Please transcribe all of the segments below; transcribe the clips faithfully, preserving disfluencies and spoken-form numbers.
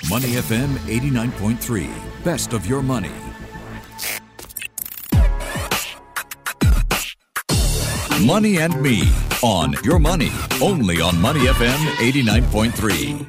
Money F M eighty-nine point three. Best of your money. Money and Me on Your Money, only on Money F M eighty-nine point three.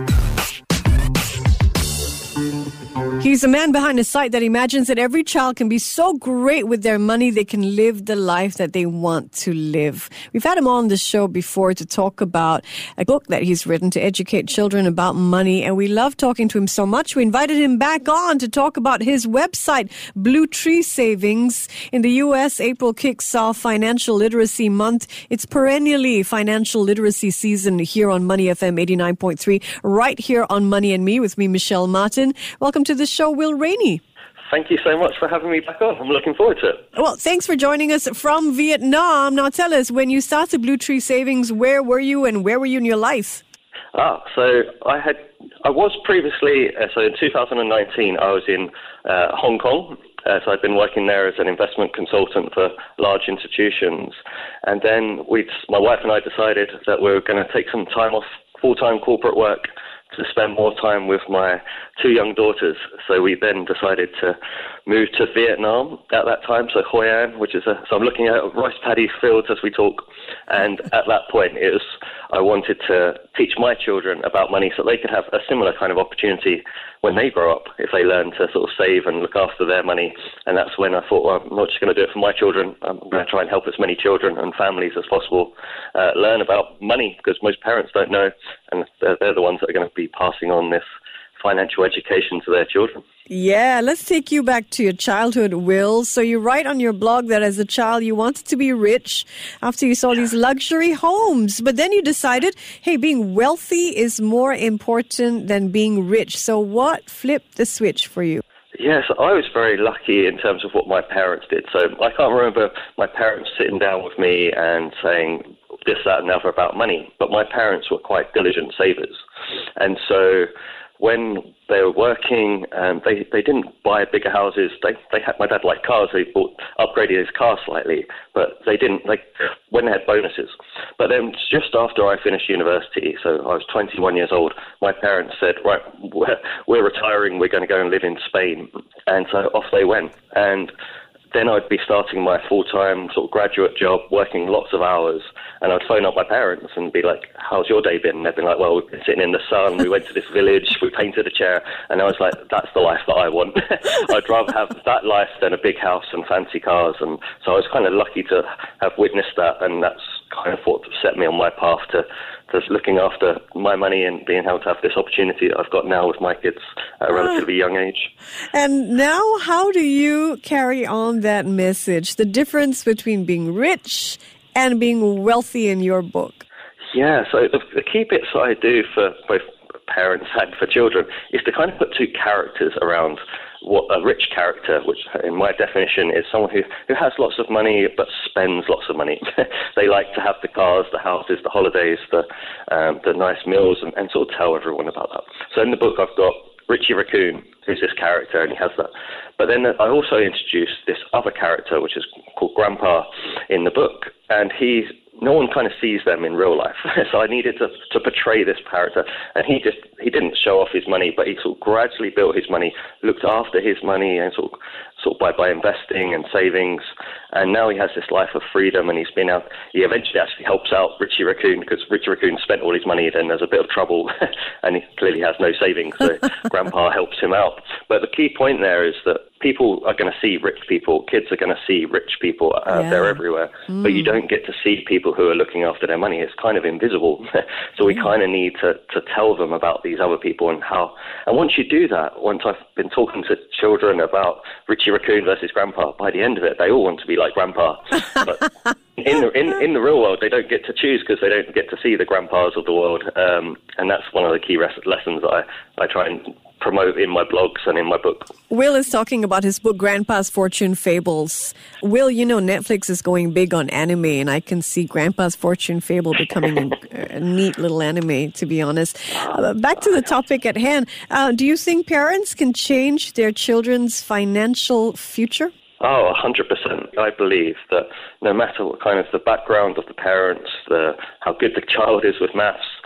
He's a man behind a site that imagines that every child can be so great with their money they can live the life that they want to live. We've had him on the show before to talk about a book that he's written to educate children about money, and we love talking to him so much. We invited him back on to talk about his website, Blue Tree Savings. In the U S, April kicks off Financial Literacy Month. It's perennially financial literacy season here on Money F M eighty-nine point three, right here on Money and Me with me, Michelle Martin. Welcome to the show, Will Rainey. Thank you so much for having me back on. I'm looking forward to it. Well, thanks for joining us from Vietnam. Now tell us, when you started Blue Tree Savings, where were you and where were you in your life? Ah, so I had, I was previously, uh, so in two thousand nineteen, I was in uh, Hong Kong. Uh, so I'd been working there as an investment consultant for large institutions. And then we, my wife and I decided that we were going to take some time off full-time corporate work to spend more time with my two young daughters. So we then decided to move to Vietnam at that time, so Hoi An, which is a, so I'm looking at rice paddy fields as we talk. And at that point, it was, I wanted to teach my children about money so they could have a similar kind of opportunity when they grow up, if they learn to sort of save and look after their money. And that's when I thought, well, I'm not just going to do it for my children, I'm going to try and help as many children and families as possible uh, learn about money, because most parents don't know, and they're, they're the ones that are going to be passing on this financial education to their children. Yeah, let's take you back to your childhood, Will. So you write on your blog that as a child you wanted to be rich after you saw these luxury homes. But then you decided, hey, being wealthy is more important than being rich. So what flipped the switch for you? Yes, I was very lucky in terms of what my parents did. So I can't remember my parents sitting down with me and saying this, that, and the other about money. But my parents were quite diligent savers. And so when they were working, um, they they didn't buy bigger houses. They they had, my dad liked cars. They bought upgraded his car slightly, but they didn't like when they had bonuses. But then just after I finished university, so I was twenty-one years old, my parents said, right, we're, we're retiring. We're going to go and live in Spain, and so off they went. And then I'd be starting my full-time sort of graduate job, working lots of hours, and I'd phone up my parents and be like, how's your day been? And they'd be like, well, we've been sitting in the sun, we went to this village, we painted a chair, and I was like, that's the life that I want. I'd rather have that life than a big house and fancy cars, and so I was kind of lucky to have witnessed that, and that's kind of what set me on my path to just looking after my money and being able to have this opportunity that I've got now with my kids at a relatively young age. And now, how do you carry on that message, the difference between being rich and being wealthy in your book? Yeah, so the, the key bits that I do for both parents and for children is to kind of put two characters around what a rich character, which in my definition is someone who, who has lots of money but spends lots of money. They like to have the cars, the houses, the holidays, the um, the nice meals, and, and sort of tell everyone about that. So in the book I've got Richie Raccoon, who's this character, and he has that. But then I also introduced this other character, which is called Grandpa, in the book, and he's no one kind of sees them in real life. So I needed to, to portray this character. And he just, he didn't show off his money, but he sort of gradually built his money, looked after his money, and sort of, sort of by, by investing and savings. And now he has this life of freedom, and he's been out, he eventually actually helps out Richie Raccoon, because Richie Raccoon spent all his money, then there's a bit of trouble, and he clearly has no savings, so Grandpa helps him out. But the key point there is that people are going to see rich people, kids are going to see rich people, uh, yeah. They're everywhere, mm. but you don't get to see people who are looking after their money. It's kind of invisible. So we yeah. kind of need to, to tell them about these other people and how, and once you do that, once I've been talking to children about Richie Raccoon versus Grandpa, by the end of it, they all want to be like Grandpa. But in the, in, in the real world, they don't get to choose because they don't get to see the grandpas of the world. Um, and that's one of the key res- lessons that I, I try and promote in my blogs and in my book. Will is talking about his book, Grandpa's Fortune Fables. Will, you know, Netflix is going big on anime, and I can see Grandpa's Fortune Fable becoming a, a neat little anime, to be honest. Uh, back to the topic at hand. Uh, do you think parents can change their children's financial future? Oh, one hundred percent. I believe that no matter what kind of the background of the parents, the, how good the child is with maths,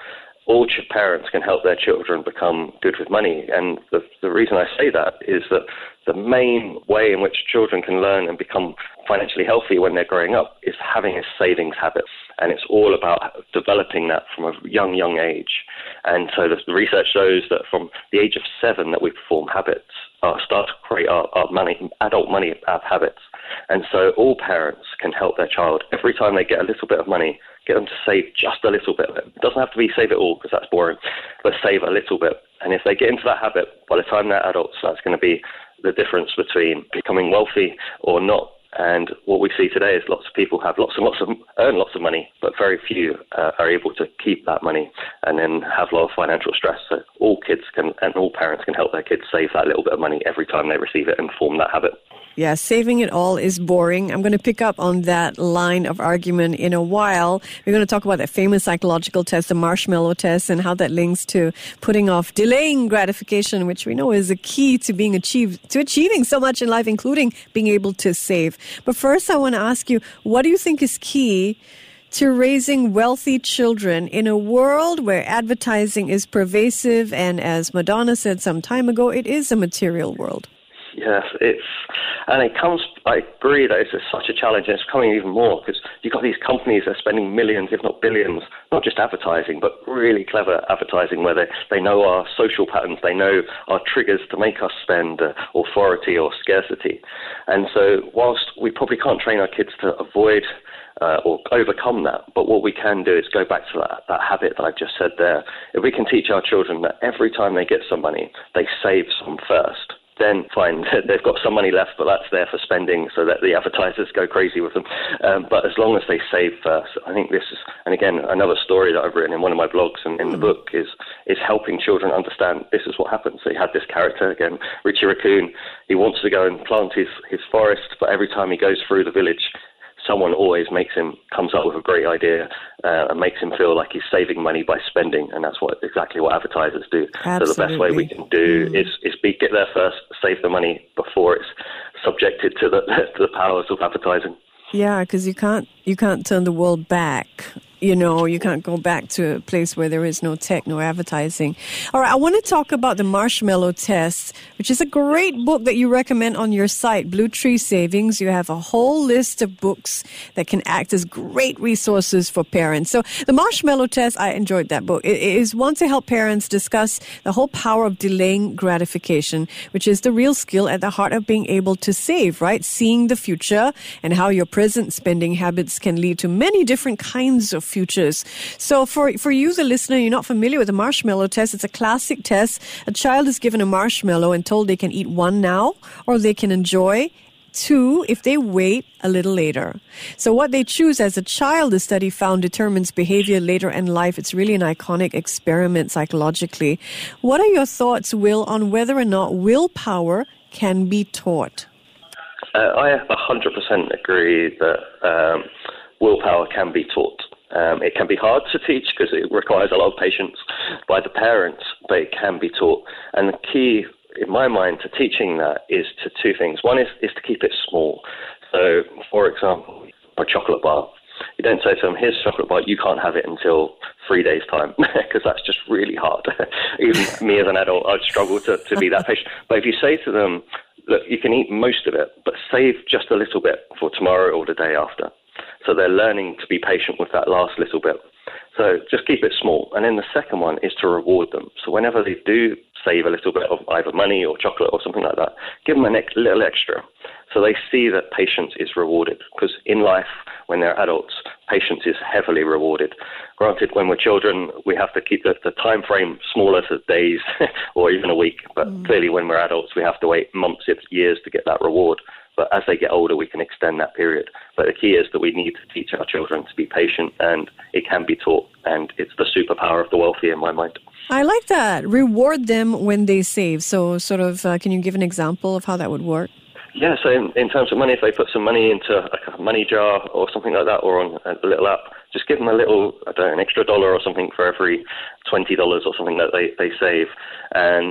all ch- parents can help their children become good with money. And the, the reason I say that is that the main way in which children can learn and become financially healthy when they're growing up is having a savings habit. And it's all about developing that from a young, young age. And so the research shows that from the age of seven that we form habits, uh, start to create our, our money, adult money habits. And so all parents can help their child every time they get a little bit of money, get them to save just a little bit of it. It doesn't have to be save it all because that's boring, but save a little bit. And if they get into that habit, by the time they're adults, that's going to be the difference between becoming wealthy or not. And what we see today is lots of people have lots and lots of, earn lots of money, but very few uh, are able to keep that money and then have a lot of financial stress. So all kids can, and all parents can help their kids save that little bit of money every time they receive it and form that habit. Yeah, saving it all is boring. I'm going to pick up on that line of argument in a while. We're going to talk about that famous psychological test, the marshmallow test, and how that links to putting off, delaying gratification, which we know is a key to being achieved, to achieving so much in life, including being able to save. But first, I want to ask you, what do you think is key to raising wealthy children in a world where advertising is pervasive and, as Madonna said some time ago, it is a material world? Yes, it's, and it comes, I agree that it's such a challenge, and it's coming even more because you've got these companies that are spending millions, if not billions, not just advertising, but really clever advertising where they, they know our social patterns, they know our triggers to make us spend uh, authority or scarcity. And so whilst we probably can't train our kids to avoid Uh, or overcome that. But what we can do is go back to that, that habit that I've just said there. If we can teach our children that every time they get some money, they save some first, then fine, they've got some money left, but that's there for spending so that the advertisers go crazy with them. Um, but as long as they save first, I think this is, and again, another story that I've written in one of my blogs and in the book is is helping children understand this is what happens. So you had this character, again, Richie Raccoon, he wants to go and plant his, his forest, but every time he goes through the village, someone always makes him, comes up with a great idea uh, and makes him feel like he's saving money by spending, and that's what exactly what advertisers do. Absolutely. So the best way we can do mm. is, is be, get there first, save the money before it's subjected to the, to the powers of advertising. Yeah, because you can't, you can't turn the world back. You know, you can't go back to a place where there is no tech, no advertising. All right, I want to talk about the marshmallow test, which is a great book that you recommend on your site, Blue Tree Savings. You have a whole list of books that can act as great resources for parents. So the marshmallow test, I enjoyed that book. It is one to help parents discuss the whole power of delaying gratification, which is the real skill at the heart of being able to save, right? Seeing the future and how your present spending habits can lead to many different kinds of futures. So for for you, the listener, you're not familiar with the marshmallow test. It's a classic test. A child is given a marshmallow and told they can eat one now or they can enjoy two if they wait a little later. So what they choose as a child, the study found, determines behavior later in life. It's really an iconic experiment psychologically. What are your thoughts, Will, on whether or not willpower can be taught? Uh, I one hundred percent agree that um, willpower can be taught. Um, it can be hard to teach because it requires a lot of patience by the parents, but it can be taught. And the key, in my mind, to teaching that is to two things. One is, is to keep it small. So, for example, a chocolate bar. You don't say to them, here's a chocolate bar, you can't have it until three days' time, because that's just really hard. Even me as an adult, I'd struggle to, to be that patient. But if you say to them, look, you can eat most of it, but save just a little bit for tomorrow or the day after. So they're learning to be patient with that last little bit. So just keep it small. And then the second one is to reward them. So whenever they do save a little bit of either money or chocolate or something like that, give them a little extra. So they see that patience is rewarded. Because in life, when they're adults, patience is heavily rewarded. Granted, when we're children, we have to keep the, the time frame smaller to days or even a week. But mm. clearly, when we're adults, we have to wait months, if years to get that reward. But as they get older, we can extend that period. But the key is that we need to teach our children to be patient, and it can be taught. And it's the superpower of the wealthy in my mind. I like that. Reward them when they save. So sort of, uh, can you give an example of how that would work? Yeah, so in, in terms of money, if they put some money into a money jar or something like that, or on a little app, just give them a little, I don't know, an extra dollar or something for every twenty dollars or something that they, they save. And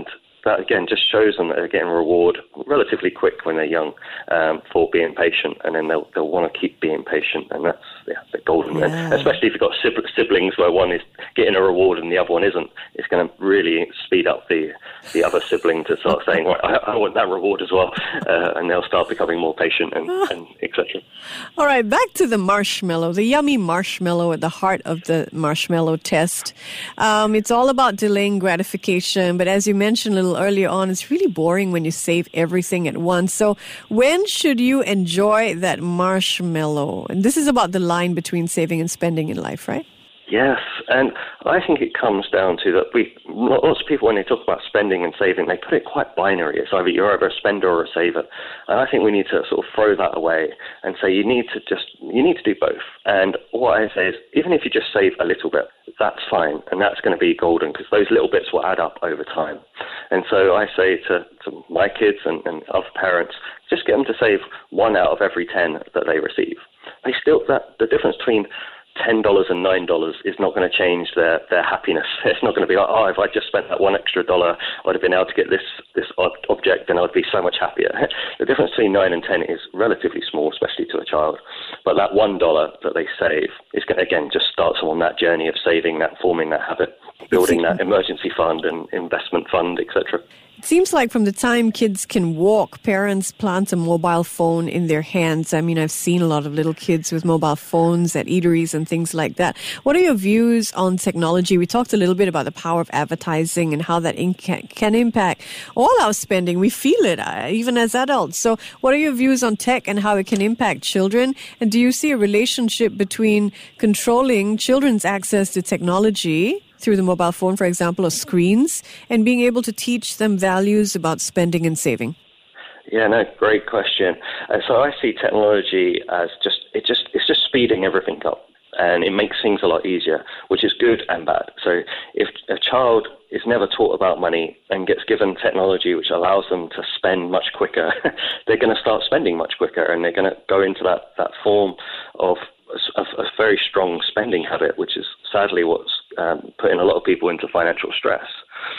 that, again, just shows them that they're getting reward relatively quick when they're young um, for being patient, and then they'll they'll want to keep being patient, and that's yeah, the golden. Yeah. And especially if you've got siblings where one is getting a reward and the other one isn't, it's going to really speed up the the other sibling to start saying, right, I, I want that reward as well, uh, and they'll start becoming more patient and, and et cetera. All right, back to the marshmallow, the yummy marshmallow at the heart of the marshmallow test. Um, it's all about delaying gratification, but as you mentioned a little earlier on, it's really boring when you save everything at once. So when should you enjoy that marshmallow? And this is about the line between saving and spending in life, right? Yes, and I think it comes down to that we, lots of people when they talk about spending and saving, they put it quite binary. It's either you're either a spender or a saver. And I think we need to sort of throw that away and say you need to just, you need to do both. And what I say is, even if you just save a little bit, that's fine. And that's going to be golden because those little bits will add up over time. And so I say to, to my kids and, and other parents, just get them to save one out of every ten that they receive. They still, that the difference between ten dollars and nine dollars is not going to change their, their happiness. It's not going to be like, oh, if I just spent that one extra dollar, I'd have been able to get this, this object and I'd be so much happier. The difference between nine and ten is relatively small, especially to a child. But that one dollar that they save is going to, again, just start them on that journey of saving, that forming that habit, building that emergency fund and investment fund, et cetera. It seems like from the time kids can walk, parents plant a mobile phone in their hands. I mean, I've seen a lot of little kids with mobile phones at eateries and things like that. What are your views on technology? We talked a little bit about the power of advertising and how that in- can impact all our spending. We feel it, uh, even as adults. So what are your views on tech and how it can impact children? And do you see a relationship between controlling children's access to technology through the mobile phone, for example, or screens, and being able to teach them values about spending and saving? Yeah, no, great question. Uh, so I see technology as just, it just, it's just speeding everything up, and it makes things a lot easier, which is good and bad. So if a child is never taught about money and gets given technology which allows them to spend much quicker, they're going to start spending much quicker, and they're going to go into that, that form of a, a very strong spending habit, which is sadly what's um, putting a lot of people into financial stress.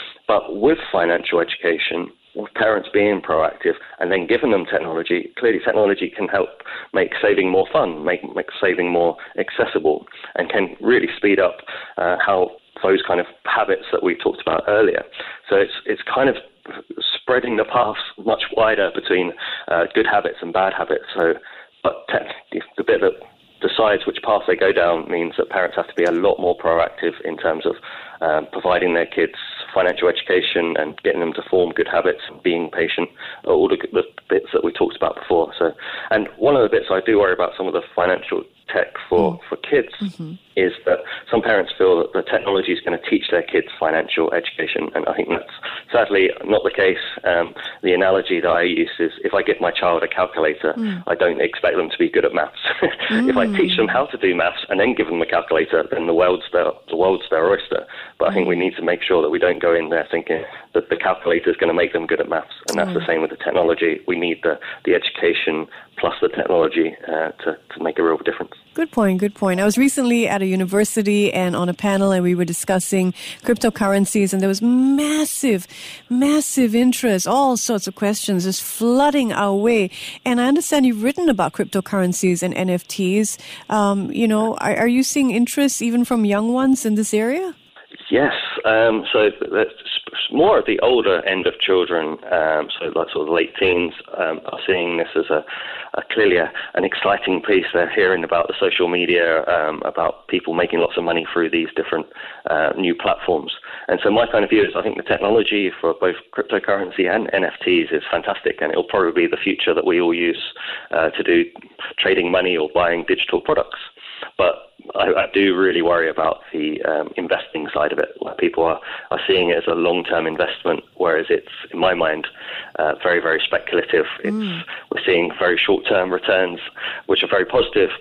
But with financial education, with parents being proactive and then giving them technology, clearly technology can help make saving more fun, make, make saving more accessible, and can really speed up uh, how those kind of habits that we talked about earlier. So it's it's kind of spreading the paths much wider between uh, good habits and bad habits. So, but te- the bit that decides which path they go down means that parents have to be a lot more proactive in terms of um, providing their kids financial education and getting them to form good habits and being patient, all the, the bits that we talked about before. So, and one of the bits I do worry about some of the financial tech for, mm. for kids mm-hmm. is that some parents feel that the technology is going to teach their kids financial education, and I think that's sadly not the case. Um, the analogy that I use is if I give my child a calculator, mm. I don't expect them to be good at maths. mm. If I teach them how to do maths and then give them a calculator, then the world's their, the world's their oyster. But I think we need to make sure that we don't go in there thinking that the calculator is going to make them good at maths, and that's mm. the same with the technology. We need the, the education plus the technology uh, to, to make a real difference. Good point, good point. I was recently at a university and on a panel, and we were discussing cryptocurrencies, and there was massive, massive interest, all sorts of questions just flooding our way. And I understand you've written about cryptocurrencies and N F Ts. Um, you know, are, are you seeing interest even from young ones in this area? Yes, um, so that's more at the older end of children, um, so like sort of late teens, um, are seeing this as a, a clearly a, an exciting piece. They're hearing about the social media, um, about people making lots of money through these different uh, new platforms. And so my kind of view is I think the technology for both cryptocurrency and N F Ts is fantastic, and it'll probably be the future that we all use uh, to do trading money or buying digital products. But I, I do really worry about the um, investing side of it, where people are, are seeing it as a long-term investment, whereas it's, in my mind, uh, very, very speculative. It's, mm. We're seeing very short-term returns, which are very positive, but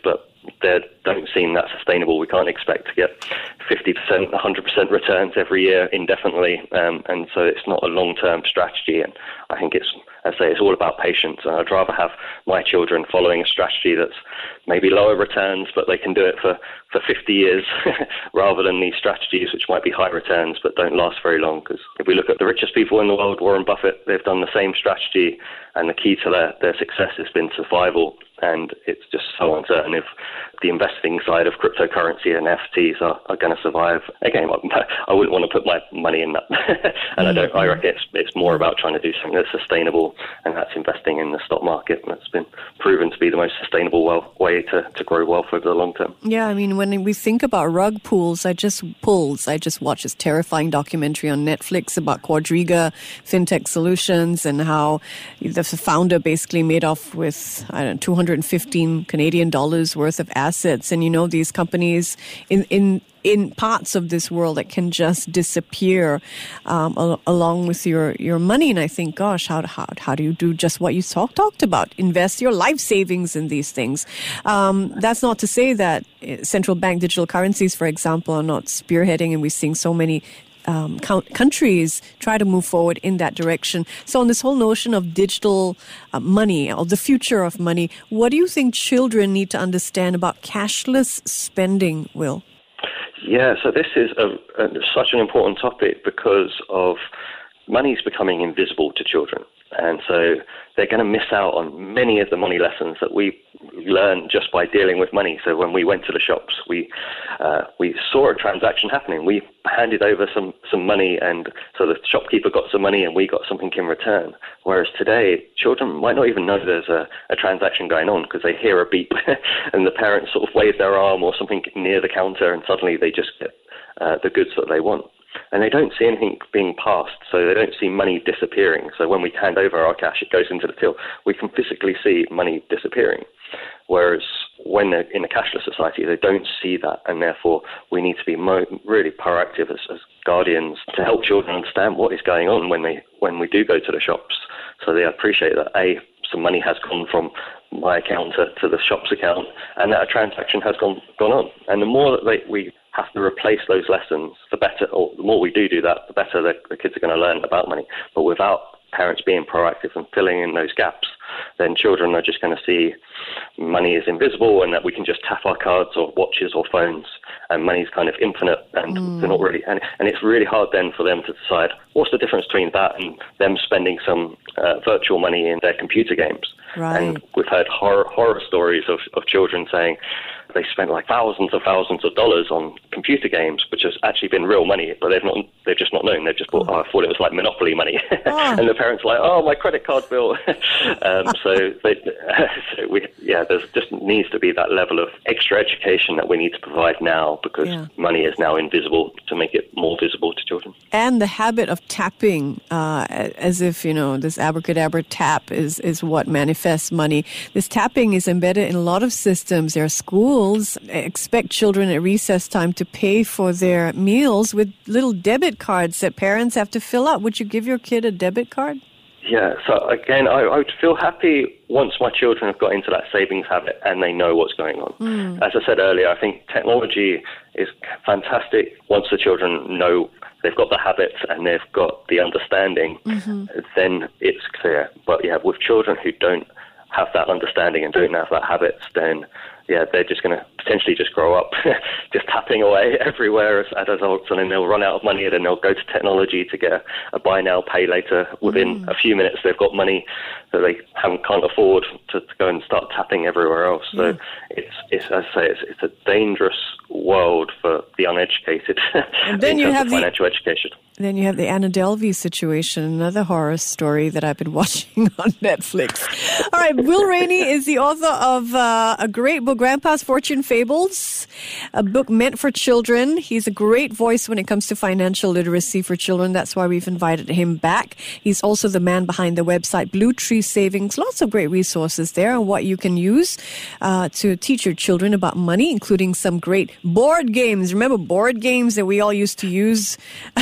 they don't seem that sustainable. We can't expect to get fifty percent, one hundred percent returns every year indefinitely, um, and so it's not a long-term strategy. And I think it's, I say, it's all about patience. And I'd rather have my children following a strategy that's maybe lower returns, but they can do it for, for fifty years, rather than these strategies which might be high returns but don't last very long. Because if we look at the richest people in the world, Warren Buffett, they've done the same strategy, and the key to their, their success has been survival. And it's just so uncertain if the investing side of cryptocurrency and N F Ts are, are going to survive. Again, I wouldn't want to put my money in that. and mm-hmm. I don't. I reckon it's, it's more about trying to do something that's sustainable, and that's investing in the stock market. And that's been proven to be the most sustainable wealth, way to, to grow wealth over the long term. Yeah, I mean, when we think about rug pulls, I just pulls. I just watched this terrifying documentary on Netflix about Quadriga FinTech Solutions and how the founder basically made off with, I don't know, two hundred fifteen Canadian dollars worth of assets. And, you know, these companies in, in, in parts of this world that can just disappear um, al- along with your, your money. And I think, gosh, how, how, how do you do just what you talk, talked about? Invest your life savings in these things. Um, that's not to say that central bank digital currencies, for example, are not spearheading, and we're seeing so many Um, countries try to move forward in that direction. So on this whole notion of digital uh, money, or the future of money, what do you think children need to understand about cashless spending, Will? Yeah, so this is a, a, such an important topic because of money is becoming invisible to children. And so they're going to miss out on many of the money lessons that we learn just by dealing with money. So when we went to the shops, we uh, we saw a transaction happening. We handed over some, some money, and so the shopkeeper got some money and we got something in return. Whereas today, children might not even know there's a, a transaction going on because they hear a beep and the parents sort of wave their arm or something near the counter, and suddenly they just get uh, the goods that they want. And they don't see anything being passed, so they don't see money disappearing. So when we hand over our cash, it goes into the till. We can physically see money disappearing. Whereas when they're in a cashless society, they don't see that, and therefore we need to be mo- really proactive as, as guardians to help children understand what is going on when they when we do go to the shops, so they appreciate that A, some money has gone from my account to, to the shop's account, and that a transaction has gone gone on. And the more that they, we have to replace those lessons, the better, or the more we do do that, the better the, the kids are going to learn about money. But without parents being proactive and filling in those gaps, then children are just going to see money is invisible and that we can just tap our cards or watches or phones, and money's kind of infinite, and mm. they're not really, and, and it's really hard then for them to decide what's the difference between that and them spending some uh, virtual money in their computer games. Right. And we've heard horror, horror stories of, of children saying they spent like thousands and thousands of dollars on computer games, which has actually been real money, but they've not they've just not known. They've just thought, oh, I thought it was like Monopoly money. Oh. And the parents are like, oh, my credit card bill. um, so, they, so we, yeah, there just needs to be that level of extra education that we need to provide now, because yeah. money is now invisible, to make it more visible to children. And the habit of tapping, uh, as if, you know, this abracadabra tap is, is what manifests money. This tapping is embedded in a lot of systems. There are schools expect children at recess time to pay for their meals with little debit cards that parents have to fill out. Would you give your kid a debit card? Yeah, so again, I, I would feel happy once my children have got into that savings habit and they know what's going on. Mm. As I said earlier, I think technology is fantastic once the children know they've got the habits and they've got the understanding, mm-hmm. then it's clear. But yeah, with children who don't have that understanding and don't have that habits, then yeah, they're just going to potentially just grow up just tapping away everywhere as adults, and then they'll run out of money, and then they'll go to technology to get a, a buy now, pay later. Within mm. a few minutes, they've got money that they haven't, can't afford to, to go and start tapping everywhere else. So mm. it's, it's, as I say, it's, it's a dangerous world for the uneducated and then in you terms have of the, financial education. Then you have the Anna Delvey situation, another horror story that I've been watching on Netflix. All right, Will Rainey is the author of uh, a great book, Grandpa's Fortune Fables, a book meant for children. He's a great voice when it comes to financial literacy for children. That's why we've invited him back. He's also the man behind the website Blue Tree Savings. Lots of great resources there on what you can use uh, to teach your children about money, including some great board games. Remember board games that we all used to use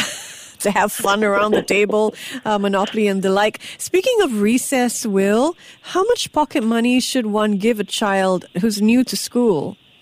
to have fun around the table, uh, Monopoly and the like. Speaking of recess, Will, how much pocket money should one give a child who's new to school?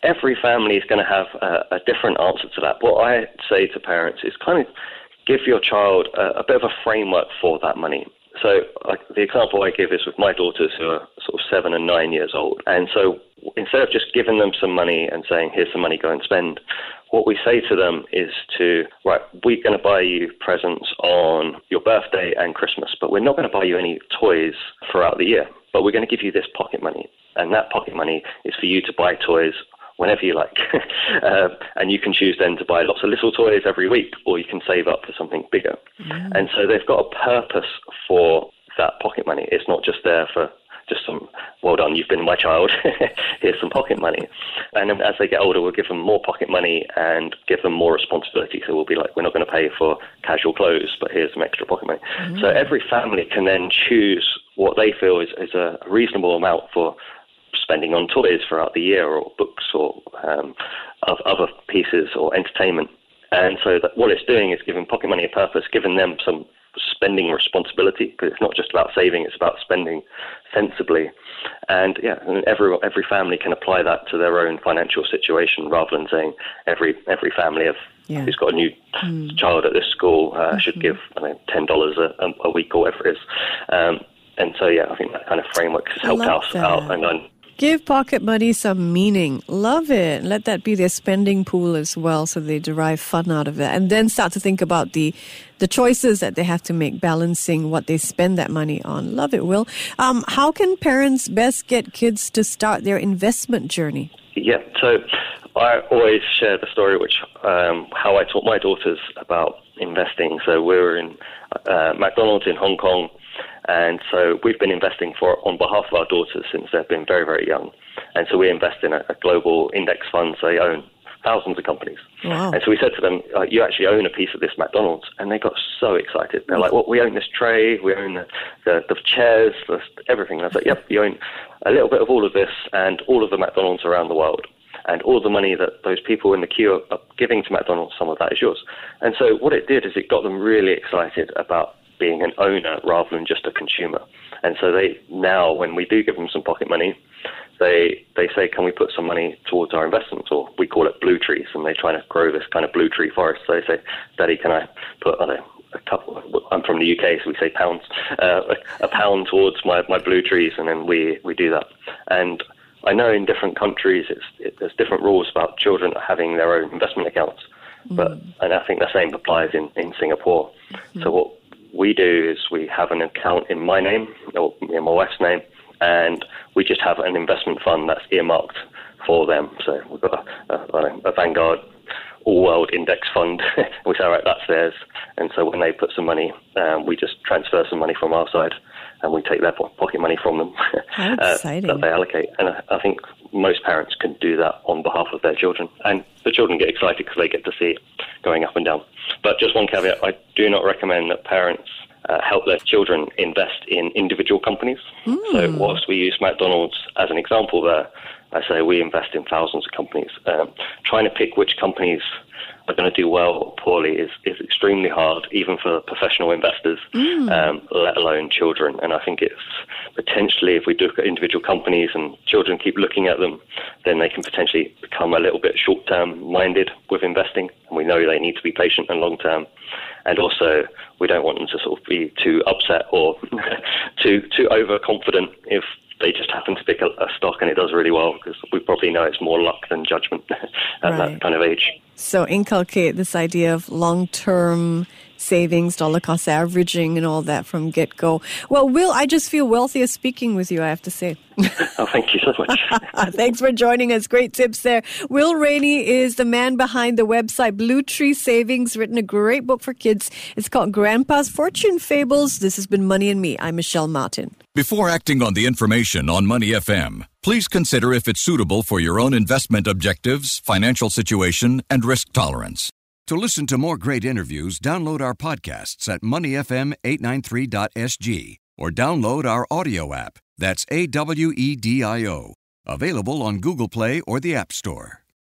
every family is going to have a, a different answer to that. What I say to parents is kind of give your child a, a bit of a framework for that money. So like, the example I give is with my daughters who are sort of seven and nine years old. And so instead of just giving them some money and saying, here's some money, go and spend, what we say to them is to, right, we're going to buy you presents on your birthday and Christmas, but we're not going to buy you any toys throughout the year. But we're going to give you this pocket money. And that pocket money is for you to buy toys whenever you like. uh, and you can choose then to buy lots of little toys every week, or you can save up for something bigger. Mm. And so they've got a purpose for that pocket money. It's not just there for just some, well done, you've been my child, here's some pocket money. And then as they get older, we'll give them more pocket money and give them more responsibility. So we'll be like, we're not going to pay for casual clothes, but here's some extra pocket money. Mm. So every family can then choose what they feel is, is a reasonable amount for spending on toys throughout the year, or books, or um, other pieces, or entertainment. And so that what it's doing is giving pocket money a purpose, giving them some spending responsibility, because it's not just about saving, it's about spending sensibly. And yeah, and every every family can apply that to their own financial situation, rather than saying every every family of yeah. who's got a new mm. child at this school uh, mm-hmm. should give I don't know, ten dollars a, a week or whatever it is. Um, and so yeah, I think that kind of framework has helped us that. out. And I'm, Give pocket money some meaning. Love it. Let that be their spending pool as well, so they derive fun out of it. And then start to think about the the choices that they have to make, balancing what they spend that money on. Love it, Will. Um, how can parents best get kids to start their investment journey? Yeah, so I always share the story, which um, how I taught my daughters about investing. So we were in uh, McDonald's in Hong Kong. And so we've been investing for on behalf of our daughters since they've been very, very young. And so we invest in a, a global index fund, so they own thousands of companies. Wow. And so we said to them, uh, you actually own a piece of this McDonald's. And they got so excited. They're like, well, we own this tray, we own the, the, the chairs, the, everything. And I was like, yep, you own a little bit of all of this and all of the McDonald's around the world. And all the money that those people in the queue are giving to McDonald's, some of that is yours. And so what it did is it got them really excited about being an owner rather than just a consumer. And so they now, when we do give them some pocket money, they they say, can we put some money towards our investments? Or we call it blue trees, and they're trying to grow this kind of blue tree forest. So they say, Daddy, can I put, I don't know, a couple, I'm from the U K, so we say pounds, uh, a, a pound towards my, my blue trees, and then we, we do that. And I know in different countries it's, it, there's different rules about children having their own investment accounts, mm. but and I think the same applies in, in Singapore. Mm. So what we do is we have an account in my name, or in my wife's name, and we just have an investment fund that's earmarked for them. So we've got a, a, a Vanguard all-world index fund. We say, all right, that's theirs. And so when they put some money, um, we just transfer some money from our side, and we take their pocket money from them uh, that they allocate. And I, I think most parents can do that on behalf of their children. And the children get excited because they get to see it going up and down. But just one caveat, I do not recommend that parents uh, help their children invest in individual companies. Mm. So whilst we use McDonald's as an example there, I say we invest in thousands of companies. Um, trying to pick which companies are going to do well or poorly is, is extremely hard, even for professional investors, mm. um, let alone children. And I think it's potentially, if we look at individual companies and children keep looking at them, then they can potentially become a little bit short-term minded with investing. And we know they need to be patient and long-term. And also, we don't want them to sort of be too upset or too too overconfident if they just happen to pick a, a stock and it does really well, because we probably know it's more luck than judgment at right. that kind of age. So inculcate this idea of long-term savings, dollar cost averaging and all that from get-go. Well, Will, I just feel wealthier speaking with you, I have to say. Oh, thank you so much. Thanks for joining us. Great tips there. Will Rainey is the man behind the website Blue Tree Savings, written a great book for kids. It's called Grandpa's Fortune Fables. This has been Money and Me. I'm Michelle Martin. Before acting on the information on Money F M, please consider if it's suitable for your own investment objectives, financial situation, and risk tolerance. To listen to more great interviews, download our podcasts at money f m eight ninety-three dot s g or download our audio app. That's A W E D I O. Available on Google Play or the App Store.